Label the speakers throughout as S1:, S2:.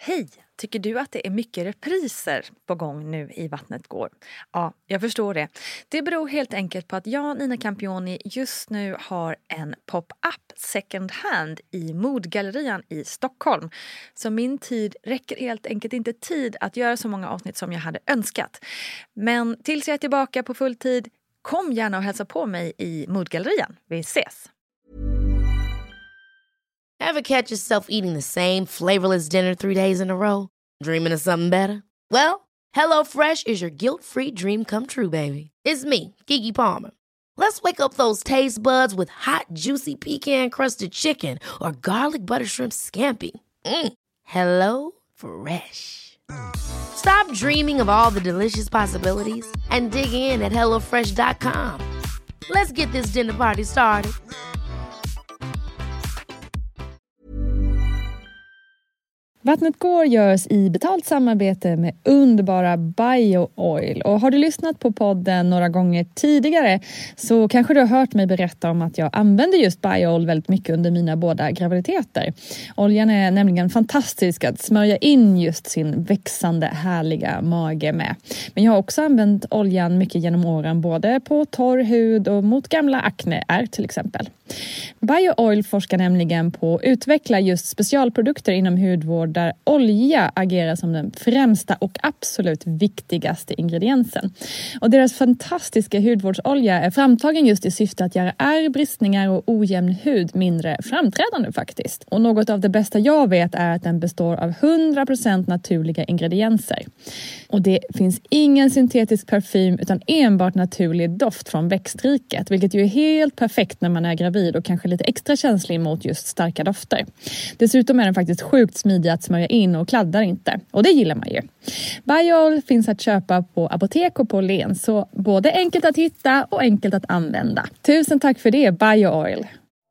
S1: Hej! Tycker du att det är mycket repriser på gång nu i Vattnet går? Ja, jag förstår det. Det beror helt enkelt på att jag, Nina Campioni, just nu har en pop-up second hand i Modgallerian i Stockholm. Så min tid räcker helt enkelt inte tid att göra så många avsnitt som jag hade önskat. Men tills jag är tillbaka på full tid, kom gärna och hälsa på mig i Modgallerian. Vi ses!
S2: Ever catch yourself eating the same flavorless dinner 3 days in a row? Dreaming of something better? Well, HelloFresh is your guilt-free dream come true, baby. It's me, Keke Palmer. Let's wake up those taste buds with hot, juicy pecan-crusted chicken or garlic butter shrimp scampi. Hello Fresh. Stop dreaming of all the delicious possibilities and dig in at HelloFresh.com. Let's get this dinner party started.
S3: Vattnet går görs i betalt samarbete med underbara BioOil. Och har du lyssnat på podden några gånger tidigare så kanske du har hört mig berätta om att jag använder just BioOil väldigt mycket under mina båda graviditeter. Oljan är nämligen fantastisk att smörja in just sin växande härliga mage med. Men jag har också använt oljan mycket genom åren både på torr hud och mot gamla akneär till exempel. BioOil forskar nämligen på att utveckla just specialprodukter inom hudvård där olja agerar som den främsta och absolut viktigaste ingrediensen. Och deras fantastiska hudvårdsolja är framtagen just i syfte att göra ärr, bristningar och ojämn hud mindre framträdande faktiskt. Och något av det bästa jag vet är att den består av 100% naturliga ingredienser. Och det finns ingen syntetisk parfym utan enbart naturlig doft från växtriket, vilket ju är helt perfekt när man är gravid och kanske lite extra känslig mot just starka dofter. Dessutom är den faktiskt sjukt smidig att smörja in och kladdar inte. Och det gillar man ju. BioOil finns att köpa på apotek och på Len, så både enkelt att hitta och enkelt att använda. Tusen tack för det, BioOil!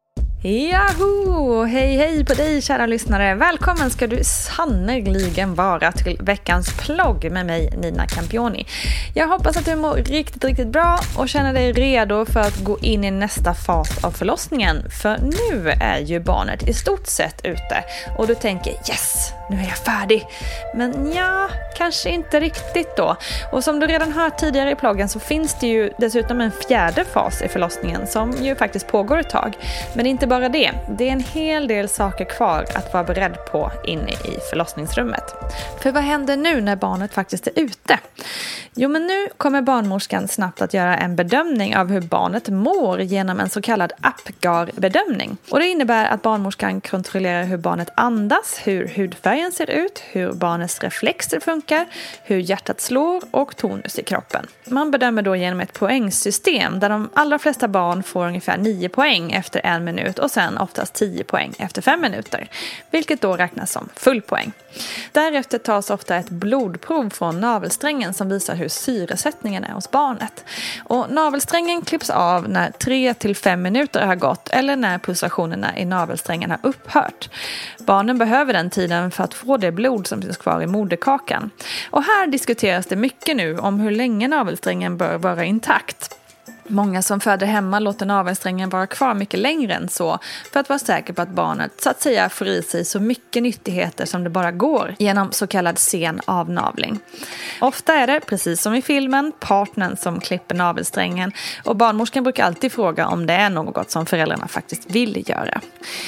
S1: Yahoo! Hej hej på dig kära lyssnare. Välkommen ska du sannoliken vara till veckans plogg med mig Nina Campioni. Jag hoppas att du mår riktigt bra och känner dig redo för att gå in i nästa fas av förlossningen. För nu är ju barnet i stort sett ute och du tänker yes, nu är jag färdig. Men ja, kanske inte riktigt då. Och som du redan hört tidigare i ploggen så finns det ju dessutom en fjärde fas i förlossningen som ju faktiskt pågår ett tag. Men inte bara det. Det är en hel del saker kvar att vara beredd på inne i förlossningsrummet. För vad händer nu när barnet faktiskt är ute? Jo, men nu kommer barnmorskan snabbt att göra en bedömning av hur barnet mår genom en så kallad Apgar-bedömning. Och det innebär att barnmorskan kontrollerar hur barnet andas, hur hudfärgen ser ut, hur barnets reflexer funkar, hur hjärtat slår och tonus i kroppen. Man bedömer då genom ett poängsystem där de allra flesta barn får ungefär 9 poäng efter 1 minut och sen oftast 10 poäng efter 5 minuter, vilket då räknas som full poäng. Därefter tas ofta ett blodprov från navelsträngen som visar hur syresättningen är hos barnet. Och navelsträngen klipps av när 3-5 minuter har gått eller när pulsationerna i navelsträngen har upphört. Barnen behöver den tiden för att få det blod som finns kvar i moderkakan. Och här diskuteras det mycket nu om hur länge navelsträngen bör vara intakt. Många som föder hemma låter navelsträngen vara kvar mycket längre än så för att vara säker på att barnet så att säga får i sig så mycket nyttigheter som det bara går genom så kallad sen avnavling. Ofta är det, precis som i filmen, partnern som klipper navelsträngen och barnmorskan brukar alltid fråga om det är något som föräldrarna faktiskt vill göra.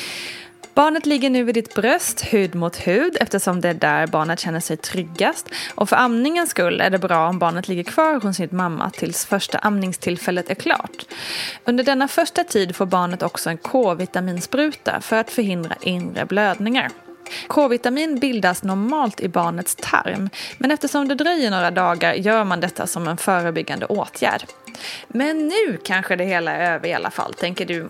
S1: Barnet ligger nu vid ditt bröst, hud mot hud, eftersom det är där barnet känner sig tryggast. Och för amningens skull är det bra om barnet ligger kvar hos sin mamma tills första amningstillfället är klart. Under denna första tid får barnet också en K-vitaminspruta för att förhindra inre blödningar. K-vitamin bildas normalt i barnets tarm, men eftersom det dröjer några dagar gör man detta som en förebyggande åtgärd. Men nu kanske det hela är över i alla fall, tänker du.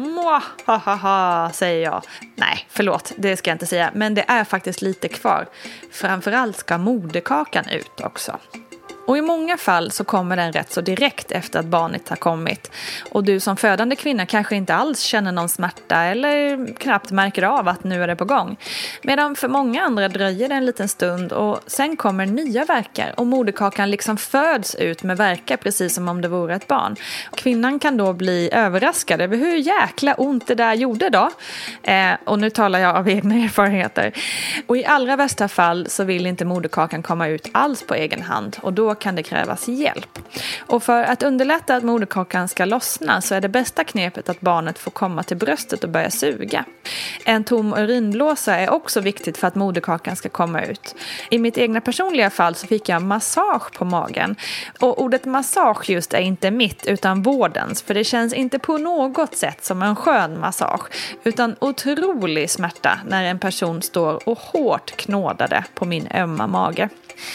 S1: Hahaha, säger jag. Nej, förlåt, det ska jag inte säga. Men det är faktiskt lite kvar. Framförallt ska moderkakan ut också. Och i många fall så kommer den rätt så direkt efter att barnet har kommit. Och du som födande kvinna kanske inte alls känner någon smärta eller knappt märker av att nu är det på gång. Medan för många andra dröjer det en liten stund och sen kommer nya värkar och moderkakan liksom föds ut med värkar precis som om det vore ett barn. Och kvinnan kan då bli överraskad över hur jäkla ont det där gjorde då. Och nu talar jag av egna erfarenheter. Och i allra värsta fall så vill inte moderkakan komma ut alls på egen hand och då kan det krävas hjälp. Och för att underlätta att moderkakan ska lossna så är det bästa knepet att barnet får komma till bröstet och börja suga. En tom urinblåsa är också viktigt för att moderkakan ska komma ut. I mitt egna personliga fall så fick jag massage på magen. Och ordet massage just är inte mitt utan vårdens, för det känns inte på något sätt som en skön massage utan otrolig smärta när en person står och hårt knådade på min ömma mage.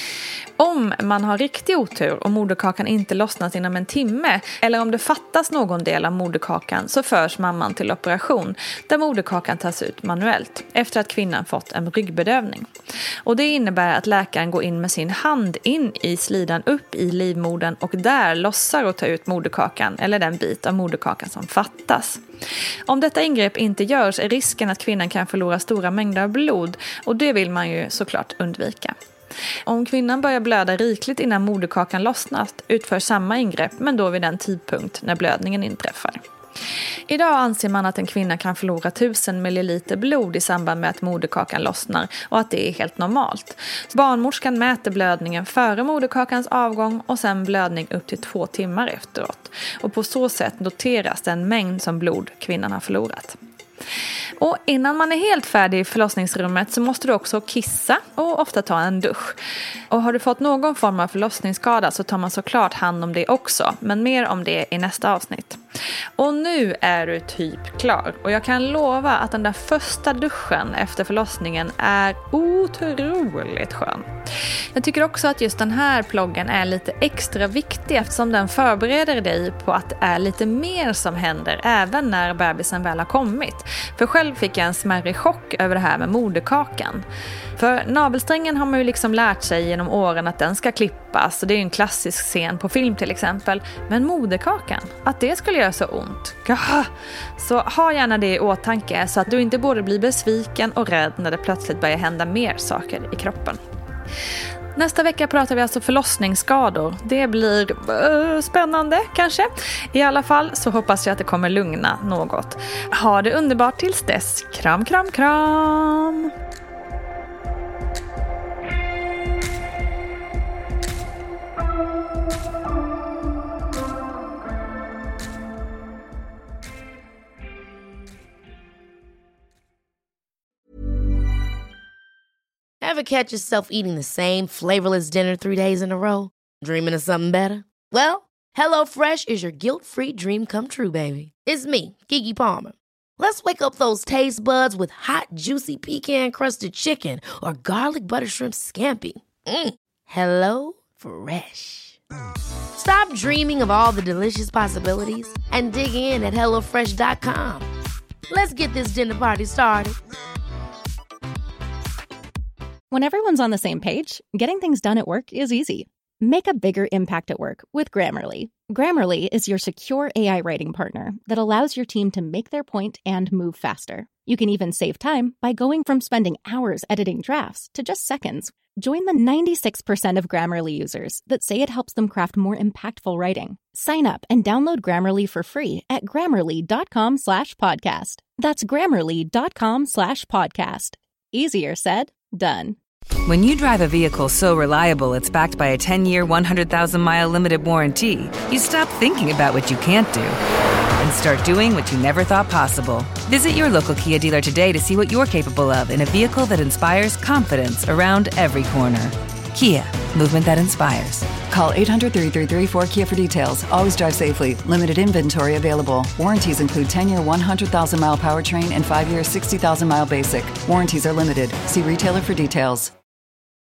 S1: Om man har riktig otur och moderkakan inte lossnat inom en timme eller om det fattas någon del av moderkakan så förs mamman till operation där moderkakan tas ut manuellt efter att kvinnan fått en ryggbedövning. Och det innebär att läkaren går in med sin hand in i slidan upp i livmodern och där lossar och tar ut moderkakan eller den bit av moderkakan som fattas. Om detta ingrepp inte görs är risken att kvinnan kan förlora stora mängder av blod och det vill man ju såklart undvika. Om kvinnan börjar blöda rikligt innan moderkakan lossnat utför samma ingrepp men då vid den tidpunkt när blödningen inträffar. Idag anser man att en kvinna kan förlora 1000 milliliter blod i samband med att moderkakan lossnar och att det är helt normalt. Barnmorskan mäter blödningen före moderkakans avgång och sen blödning upp till 2 timmar efteråt. Och på så sätt noteras den mängd som blod kvinnan har förlorat. Och innan man är helt färdig i förlossningsrummet så måste du också kissa och ofta ta en dusch. Och har du fått någon form av förlossningsskada så tar man såklart hand om det också. Men mer om det i nästa avsnitt. Och nu är du typ klar. Och jag kan lova att den där första duschen efter förlossningen är otroligt skön. Jag tycker också att just den här ploggen är lite extra viktig eftersom den förbereder dig på att det är lite mer som händer även när bebisen väl har kommit. För själv fick jag en smärre chock över det här med moderkakan. För navelsträngen har man ju liksom lärt sig genom åren att den ska klippas och det är ju en klassisk scen på film till exempel. Men moderkakan, att det skulle göra så ont. Så ha gärna det i åtanke så att du inte både blir besviken och rädd när det plötsligt börjar hända mer saker i kroppen. Nästa vecka pratar vi alltså förlossningsskador. Det blir spännande kanske. I alla fall så hoppas jag att det kommer lugna något. Ha det underbart tills dess. Kram, kram, kram!
S2: Ever catch yourself eating the same flavorless dinner 3 days in a row? Dreaming of something better? Well, HelloFresh is your guilt-free dream come true, baby. It's me, Keke Palmer. Let's wake up those taste buds with hot, juicy pecan-crusted chicken or garlic butter shrimp scampi. Hello Fresh. Stop dreaming of all the delicious possibilities and dig in at HelloFresh.com. Let's get this dinner party started.
S4: When everyone's on the same page, getting things done at work is easy. Make a bigger impact at work with Grammarly. Grammarly is your secure AI writing partner that allows your team to make their point and move faster. You can even save time by going from spending hours editing drafts to just seconds. Join the 96% of Grammarly users that say it helps them craft more impactful writing. Sign up and download Grammarly for free at Grammarly.com/podcast. That's Grammarly.com/podcast. Easier said, done.
S5: When you drive a vehicle so reliable it's backed by a 10-year, 100,000-mile limited warranty, you stop thinking about what you can't do and start doing what you never thought possible. Visit your local Kia dealer today to see what you're capable of in a vehicle that inspires confidence around every corner. Kia, movement that inspires.
S6: Call 800-333-4KIA for details. Always drive safely. Limited inventory available. Warranties include 10-year 100,000-mile powertrain and 5-year 60,000-mile basic. Warranties are limited. See retailer for details.